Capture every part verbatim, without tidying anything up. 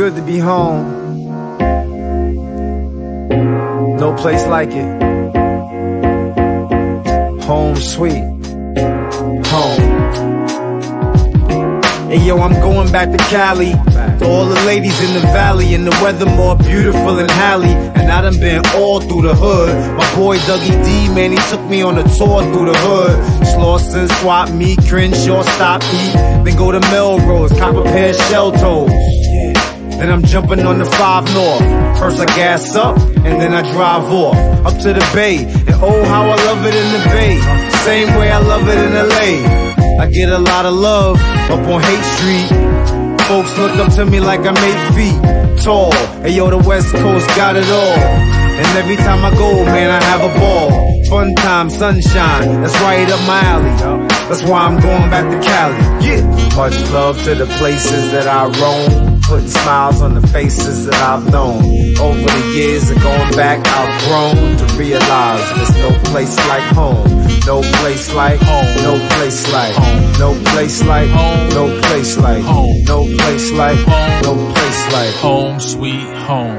good to be home. No place like it. Home sweet home. Hey yo, I'm going back to Cali, to all the ladies in the valley, and the weather more beautiful than Halle. And I done been all through the hood. My boy Dougie D, man, he took me on a tour through the hood. Slauson, Swap Meet, Crenshaw, Stop Eat, then go to Melrose, cop a pair of shell toes. Then I'm jumping on the five North. First I gas up, and then I drive off, up to the Bay. And oh, how I love it in the Bay, same way I love it in L A. I get a lot of love up on Haight Street. Folks look up to me like I'm eight feet tall. Hey yo, the West Coast got it all. And every time I go, man, I have a ball. Fun time, sunshine, that's right up my alley. That's why I'm going back to Cali. Yeah. Much love to the places that I roam, putting smiles on the faces that I've known. Over the years of going back, I've grown to realize there's no place like home. No place like home. No place like home. No place like home. No place like home. No place like home. No place like home, sweet home.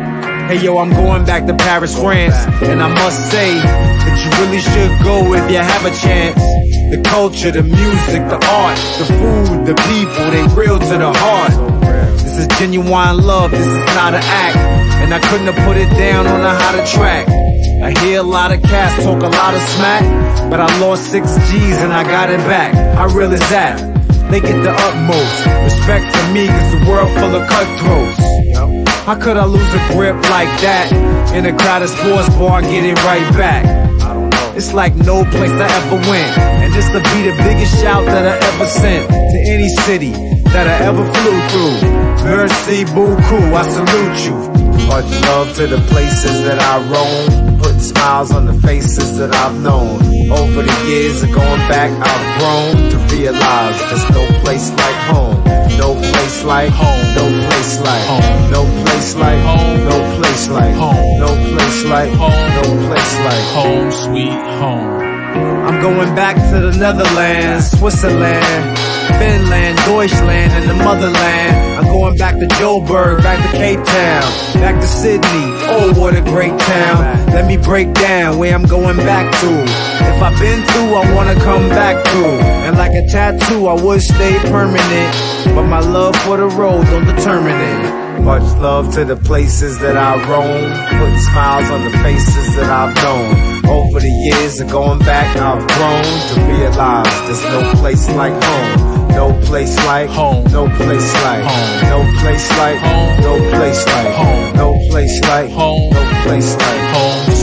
Hey yo, I'm going back to Paris, France, and I must say that you really should go if you have a chance. The culture, the music, the art, the food, the people, they real to the heart. This is genuine love, this is not an act, and I couldn't have put it down on a hotter track. I hear a lot of cats talk a lot of smack, but I lost six G's and I got it back. How real is that? They get the utmost respect for me, cause the world full of cutthroats. How could I lose a grip like that? In a crowded sports bar, get it right back. It's like no place I ever went, and this'll be the biggest shout that I ever sent to any city that I ever flew through. Merci beaucoup, I salute you. Much love to the places that I roam, putting smiles on the faces that I've known. Over the years of going back, I've grown to realize there's no place like home. No place like home. No place like home. No place like home. No place like home. No place like home. No place like home, sweet home. I'm going back to the Netherlands, Switzerland, Finland, Deutschland, and the motherland. I'm going back to Joburg, back to Cape Town, back to Sydney. Oh, what a great town. Let me break down where I'm going back to. If I've been through, I wanna come back through. And like a tattoo, I would stay permanent, but my love for the road don't determine it. Much love to the places that I roam, putting smiles on the faces that I've known. Over the years of going back, I've grown to realize there's no place like home. No place like home. No place like home. No place like home. No place like home. No place like home. No place like home.